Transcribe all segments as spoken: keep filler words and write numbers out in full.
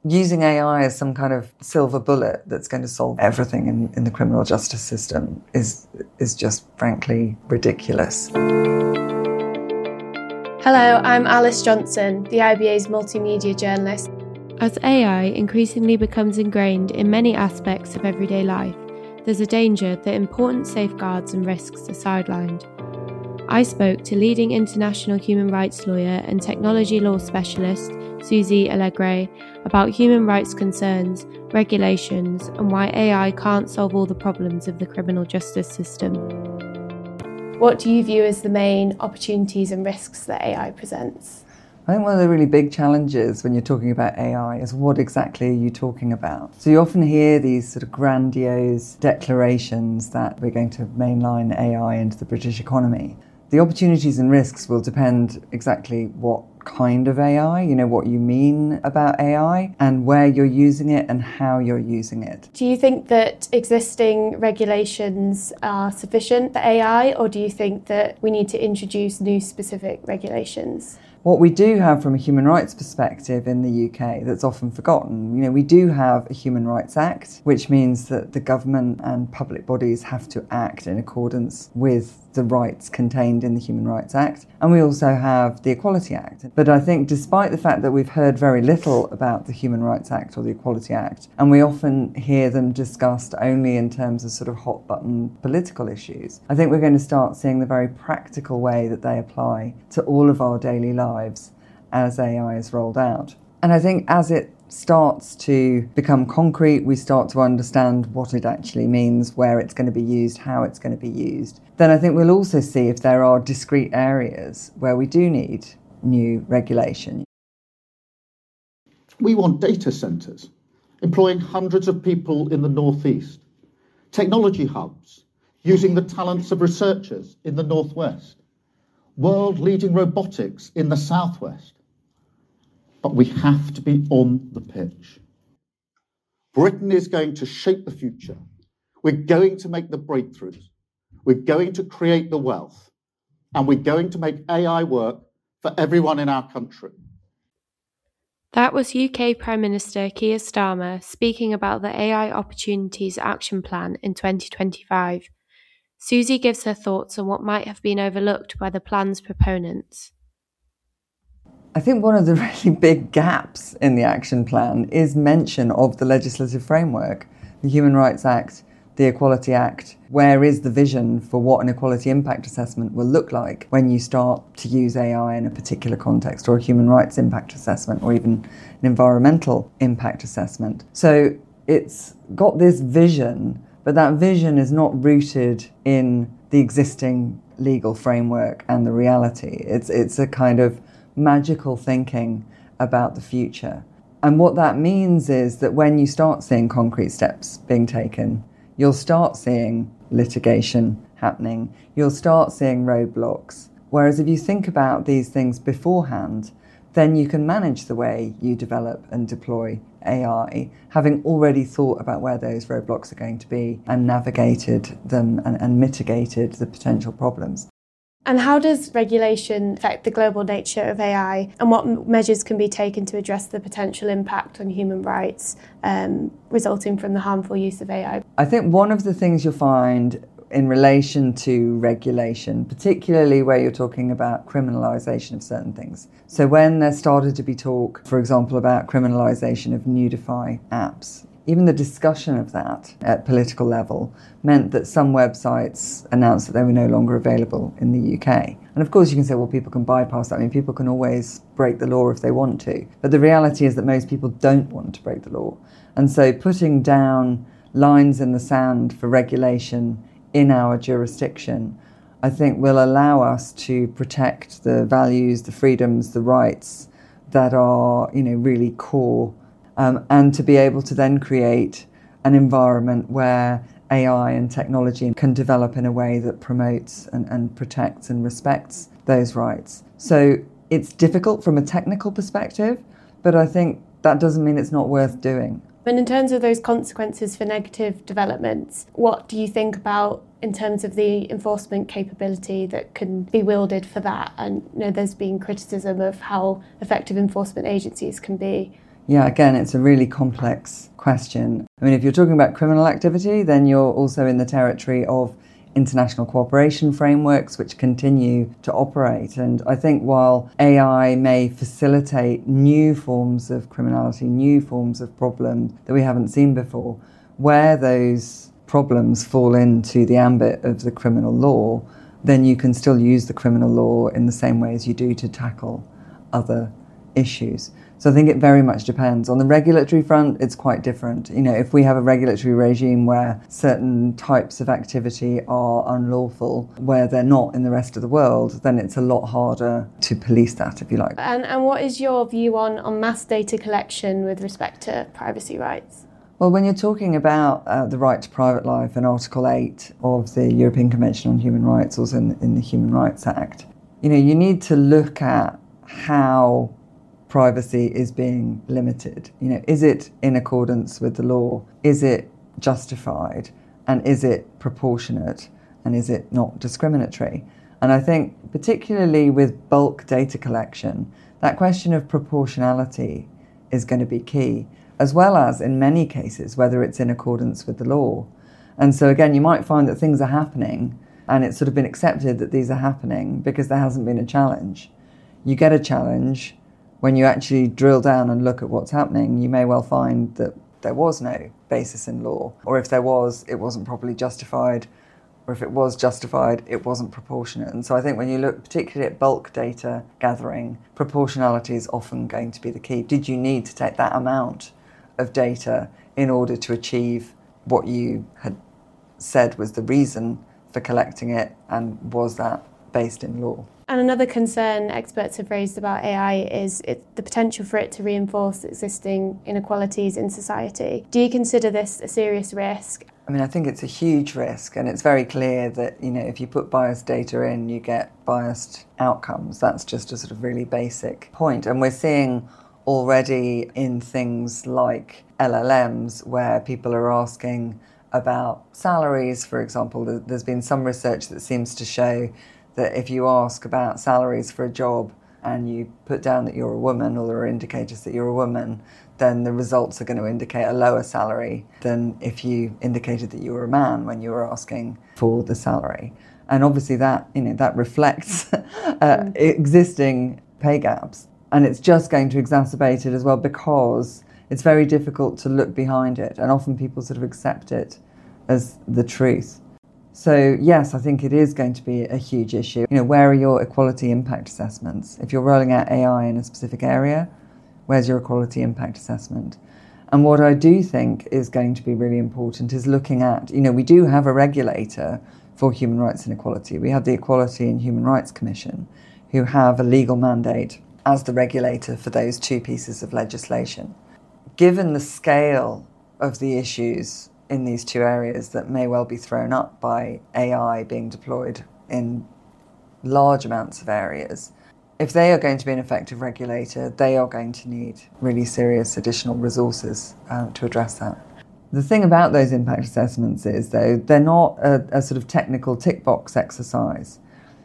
using A I as some kind of silver bullet that's going to solve everything in, in the criminal justice system is is just frankly ridiculous. Hello, I'm Alice Johnson, the I B A's multimedia journalist. As A I increasingly becomes ingrained in many aspects of everyday life, there's a danger that important safeguards and risks are sidelined. I spoke to leading international human rights lawyer and technology law specialist Suzy Allegre about human rights concerns, regulations, and why A I can't solve all the problems of the criminal justice system. What do you view as the main opportunities and risks that A I presents? I think one of the really big challenges when you're talking about A I is what exactly are you talking about? So you often hear these sort of grandiose declarations that we're going to mainline A I into the British economy. The opportunities and risks will depend exactly what kind of A I, you know, what you mean about A I and where you're using it and how you're using it. Do you think that existing regulations are sufficient for A I, or do you think that we need to introduce new specific regulations? What we do have from a human rights perspective in the U K that's often forgotten, you know, we do have a Human Rights Act, which means that the government and public bodies have to act in accordance with the rights contained in the Human Rights Act. And we also have the Equality Act. But I think despite the fact that we've heard very little about the Human Rights Act or the Equality Act, and we often hear them discussed only in terms of sort of hot button political issues, I think we're going to start seeing the very practical way that they apply to all of our daily lives as A I is rolled out. And I think as it starts to become concrete, we start to understand what it actually means, where it's going to be used, how it's going to be used, then I think we'll also see if there are discrete areas where we do need new regulation. We want data centres, employing hundreds of people in the northeast, technology hubs, using the talents of researchers in the northwest, world-leading robotics in the southwest. But we have to be on the pitch. Britain is going to shape the future. We're going to make the breakthroughs. We're going to create the wealth. And we're going to make A I work for everyone in our country. That was U K Prime Minister Keir Starmer speaking about the A I Opportunities Action Plan in twenty twenty-five. Suzy gives her thoughts on what might have been overlooked by the plan's proponents. I think one of the really big gaps in the action plan is mention of the legislative framework, the Human Rights Act, the Equality Act. Where is the vision for what an equality impact assessment will look like when you start to use A I in a particular context, or a human rights impact assessment, or even an environmental impact assessment? So it's got this vision, but that vision is not rooted in the existing legal framework and the reality. It's it's a kind of magical thinking about the future. And what that means is that when you start seeing concrete steps being taken, you'll start seeing litigation happening, you'll start seeing roadblocks. Whereas if you think about these things beforehand, then you can manage the way you develop and deploy A I, having already thought about where those roadblocks are going to be and navigated them and, and mitigated the potential problems. And how does regulation affect the global nature of A I, and what measures can be taken to address the potential impact on human rights um, resulting from the harmful use of A I? I think one of the things you'll find in relation to regulation, particularly where you're talking about criminalisation of certain things. So when there started to be talk, for example, about criminalisation of nudify apps, even the discussion of that at political level meant that some websites announced that they were no longer available in the U K. And of course you can say, well, people can bypass that. I mean, people can always break the law if they want to. But the reality is that most people don't want to break the law. And so putting down lines in the sand for regulation in our jurisdiction, I think will allow us to protect the values, the freedoms, the rights that are, you know, really core. Um, and to be able to then create an environment where A I and technology can develop in a way that promotes and, and protects and respects those rights. So it's difficult from a technical perspective, but I think that doesn't mean it's not worth doing. And in terms of those consequences for negative developments, what do you think about in terms of the enforcement capability that can be wielded for that? And you know, there's been criticism of how effective enforcement agencies can be. Yeah, again, it's a really complex question. I mean, if you're talking about criminal activity, then you're also in the territory of international cooperation frameworks which continue to operate. And I think while A I may facilitate new forms of criminality, new forms of problems that we haven't seen before, where those problems fall into the ambit of the criminal law, then you can still use the criminal law in the same way as you do to tackle other issues. So I think it very much depends. On the regulatory front, it's quite different. You know, if we have a regulatory regime where certain types of activity are unlawful, where they're not in the rest of the world, then it's a lot harder to police that, if you like. And, and what is your view on, on mass data collection with respect to privacy rights? Well, when you're talking about uh, the right to private life and Article eight of the European Convention on Human Rights, also in, in the Human Rights Act, you know, you need to look at how privacy is being limited. You know, is it in accordance with the law? Is it justified? And is it proportionate? And is it not discriminatory? And I think particularly with bulk data collection, that question of proportionality is going to be key, as well as in many cases, whether it's in accordance with the law. And so again, you might find that things are happening and it's sort of been accepted that these are happening because there hasn't been a challenge. You get a challenge. When you actually drill down and look at what's happening, you may well find that there was no basis in law, or if there was, it wasn't properly justified, or if it was justified, it wasn't proportionate. And so I think when you look particularly at bulk data gathering, proportionality is often going to be the key. Did you need to take that amount of data in order to achieve what you had said was the reason for collecting it, and was that based in law? And another concern experts have raised about A I is it, the potential for it to reinforce existing inequalities in society. Do you consider this a serious risk? I mean, I think it's a huge risk, and it's very clear that, you know, if you put biased data in, you get biased outcomes. That's just a sort of really basic point. And we're seeing already in things like L L Ms where people are asking about salaries, for example. There's been some research that seems to show that if you ask about salaries for a job and you put down that you're a woman, or there are indicators that you're a woman, then the results are going to indicate a lower salary than if you indicated that you were a man when you were asking for the salary. And obviously that, you know, that reflects uh, existing pay gaps. And it's just going to exacerbate it as well, because it's very difficult to look behind it, and often people sort of accept it as the truth. So yes, I think it is going to be a huge issue. You know, where are your equality impact assessments? If you're rolling out A I in a specific area, where's your equality impact assessment? And what I do think is going to be really important is looking at, you know, we do have a regulator for human rights and equality. We have the Equality and Human Rights Commission, who have a legal mandate as the regulator for those two pieces of legislation. Given the scale of the issues in these two areas that may well be thrown up by A I being deployed in large amounts of areas, if they are going to be an effective regulator, they are going to need really serious additional resources uh, to address that. The thing about those impact assessments is, though, they're not a, a sort of technical tick box exercise.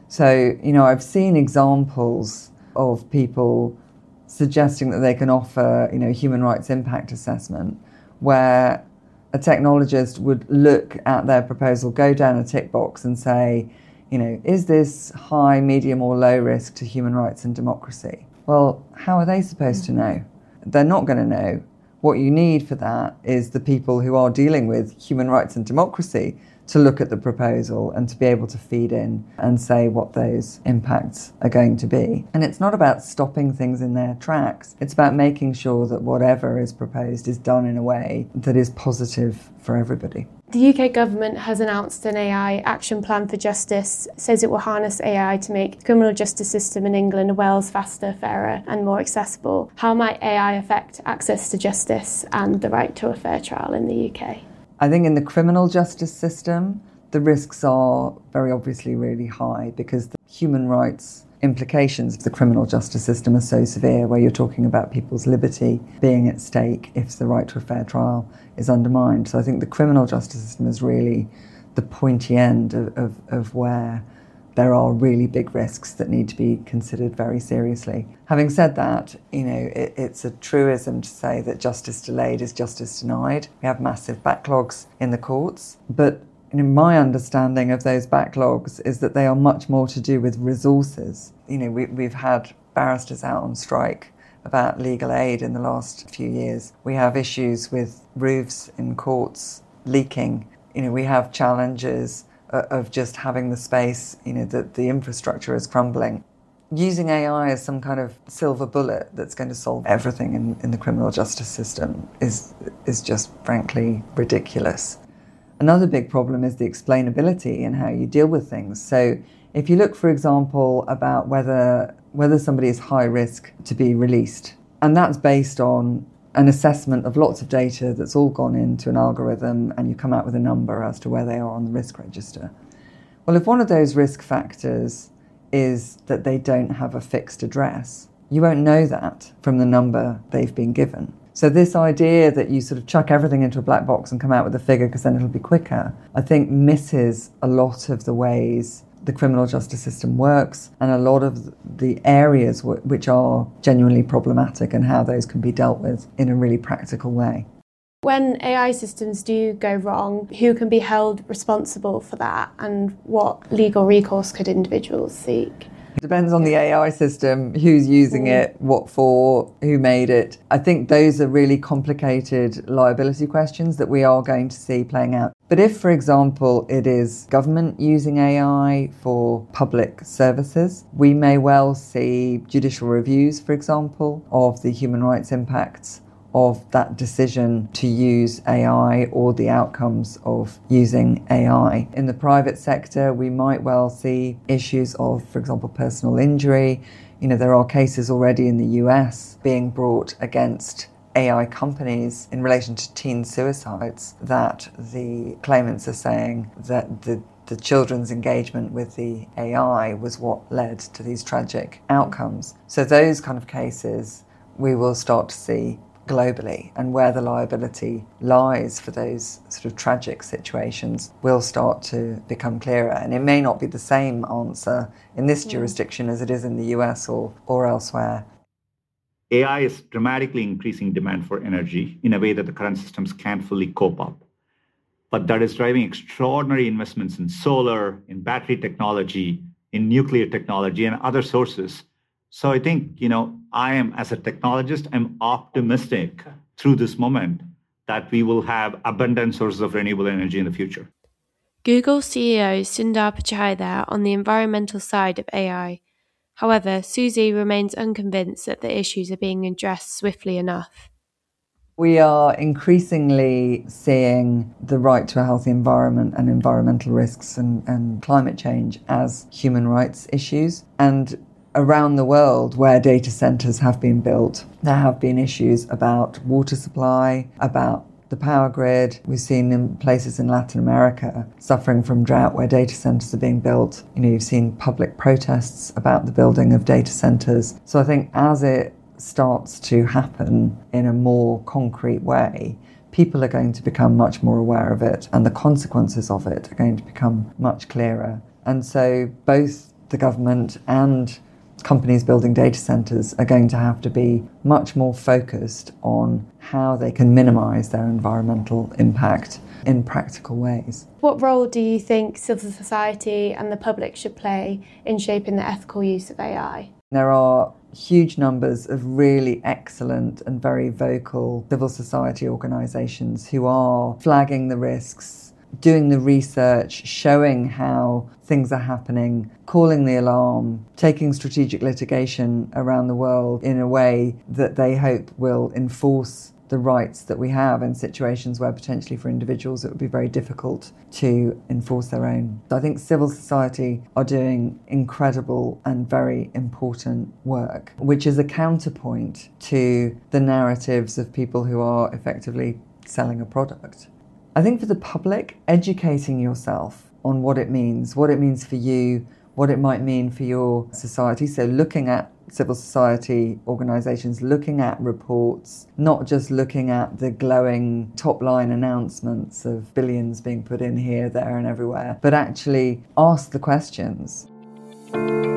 So, you know, I've seen examples of people suggesting that they can offer, you know, human rights impact assessment where a technologist would look at their proposal, go down a tick box and say, you know, is this high, medium or low risk to human rights and democracy? Well, how are they supposed to know? They're not going to know. What you need for that is the people who are dealing with human rights and democracy to look at the proposal and to be able to feed in and say what those impacts are going to be. And it's not about stopping things in their tracks. It's about making sure that whatever is proposed is done in a way that is positive for everybody. The U K government has announced an A I action plan for justice. It says it will harness A I to make the criminal justice system in England and Wales faster, fairer and more accessible. How might A I affect access to justice and the right to a fair trial in the U K? I think in the criminal justice system, the risks are very obviously really high, because the human rights implications of the criminal justice system are so severe, where you're talking about people's liberty being at stake if the right to a fair trial is undermined. So I think the criminal justice system is really the pointy end of, of, of where there are really big risks that need to be considered very seriously. Having said that, you know, it, it's a truism to say that justice delayed is justice denied. We have massive backlogs in the courts, but in my understanding of those backlogs is that they are much more to do with resources. You know, we, we've had barristers out on strike about legal aid in the last few years. We have issues with roofs in courts leaking. You know, we have challenges of just having the space, you know, that the infrastructure is crumbling. Using A I as some kind of silver bullet that's going to solve everything in, in the criminal justice system is is just frankly ridiculous. Another big problem is the explainability in how you deal with things. So if you look, for example, about whether whether somebody is high risk to be released, and that's based on an assessment of lots of data that's all gone into an algorithm, and you come out with a number as to where they are on the risk register. Well, if one of those risk factors is that they don't have a fixed address, you won't know that from the number they've been given. So this idea that you sort of chuck everything into a black box and come out with a figure because then it'll be quicker, I think misses a lot of the ways the criminal justice system works and a lot of the areas w- which are genuinely problematic and how those can be dealt with in a really practical way. When A I systems do go wrong, who can be held responsible for that, and what legal recourse could individuals seek? It depends on the A I system, who's using it, what for, who made it. I think those are really complicated liability questions that we are going to see playing out. But if, for example, it is government using A I for public services, we may well see judicial reviews, for example, of the human rights impacts of that decision to use A I or the outcomes of using A I. In the private sector, we might well see issues of, for example, personal injury. You know, there are cases already in the U S being brought against A I companies in relation to teen suicides that the claimants are saying that the the children's engagement with the A I was what led to these tragic outcomes. So those kind of cases we will start to see globally, and where the liability lies for those sort of tragic situations will start to become clearer. And it may not be the same answer in this yeah. jurisdiction as it is in the U S or, or elsewhere. A I is dramatically increasing demand for energy in a way that the current systems can't fully cope up. But that is driving extraordinary investments in solar, in battery technology, in nuclear technology, and other sources. So I think, you know, I am, as a technologist, I'm optimistic through this moment that we will have abundant sources of renewable energy in the future. Google C E O Sundar Pichai there on the environmental side of A I. However, Susie remains unconvinced that the issues are being addressed swiftly enough. We are increasingly seeing the right to a healthy environment and environmental risks and, and climate change as human rights issues. And around the world where data centres have been built, there have been issues about water supply, about the power grid. We've seen in places in Latin America suffering from drought where data centres are being built. You know, you've seen public protests about the building of data centres. So I think as it starts to happen in a more concrete way, people are going to become much more aware of it, and the consequences of it are going to become much clearer. And so both the government and companies building data centres are going to have to be much more focused on how they can minimise their environmental impact in practical ways. What role do you think civil society and the public should play in shaping the ethical use of A I? There are huge numbers of really excellent and very vocal civil society organisations who are flagging the risks, doing the research, showing how things are happening, calling the alarm, taking strategic litigation around the world in a way that they hope will enforce the rights that we have in situations where potentially for individuals it would be very difficult to enforce their own. I think civil society are doing incredible and very important work, which is a counterpoint to the narratives of people who are effectively selling a product. I think for the public, educating yourself on what it means, what it means for you, what it might mean for your society. So looking at civil society organisations, looking at reports, not just looking at the glowing top-line announcements of billions being put in here, there and everywhere, but actually ask the questions. Bye.